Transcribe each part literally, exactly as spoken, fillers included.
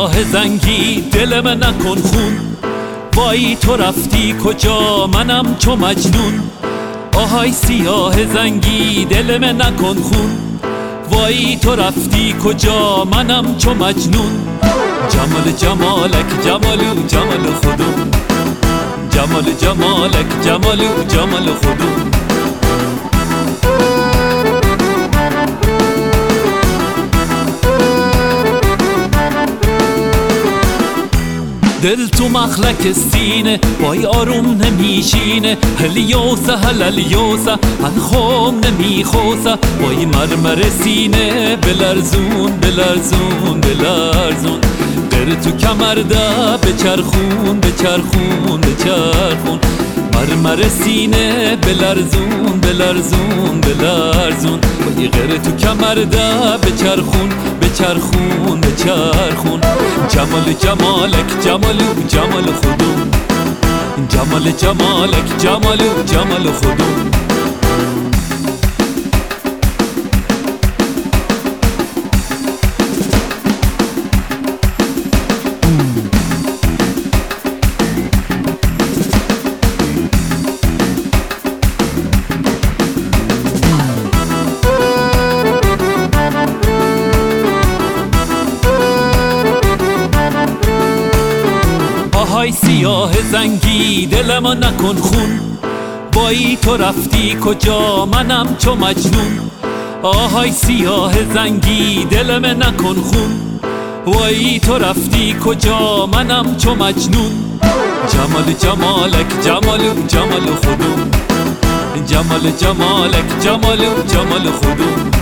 سیاه زنگی دل من نکن خون، وای تو رفتی کجا منم چو مجنون. آهای سیاه زنگی دل من نکن خون، وای تو رفتی کجا منم چو مجنون. جمال جمالک جمالو جمال خودم، جمال جمالک جمالو جمال خودم. دل تو مخلک سینه وای آروم نمیشینه، هلیوسه هلیوسه انخوم نمیخوسه، وای مرمر سینه بلرزون بلرزون بلرزون. در تو کمرده بچرخون بچرخون بچرخون، مرمر سینه بلرزون بلرزون بلرزون. وای غیر تو کمرده بچرخون بچرخون بچرخون. جمال جمالک جمالو جمال خودم، جمال جمالک جمالو جمال خودم. آهای سیاه زنگی دل ما نکن خون، وای تو رفتی کجا منم چو مجنون. آهای سیاه زنگی دل ما نکن خون، وای تو رفتی کجا منم چو مجنون. جمال جمالک جمالو جمال خودم، جمال جمالک جمالو جمال خودم.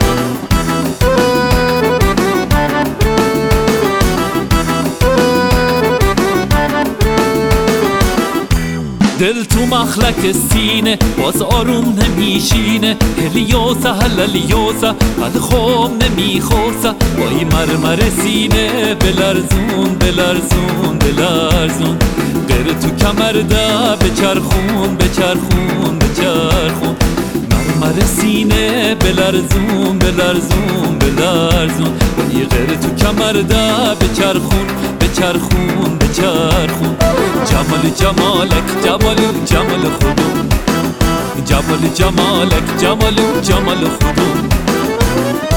دل تو مخلک سینه باز آروم نمیشینه، هلیوسه هلیوسه انخوم نمیخوسه، وای مرمر سینه بلرزون بلرزون بلرزون. غیر تو کمرده بچرخون بچرخون بچرخون، مرمر سینه بلرزون بلرزون بلرزون. وای غیر تو کمرده بچرخون بچرخون بچرخون. جمال جمالک جمالو جمال خودم، جمال جمالک جمالو جمال خودم.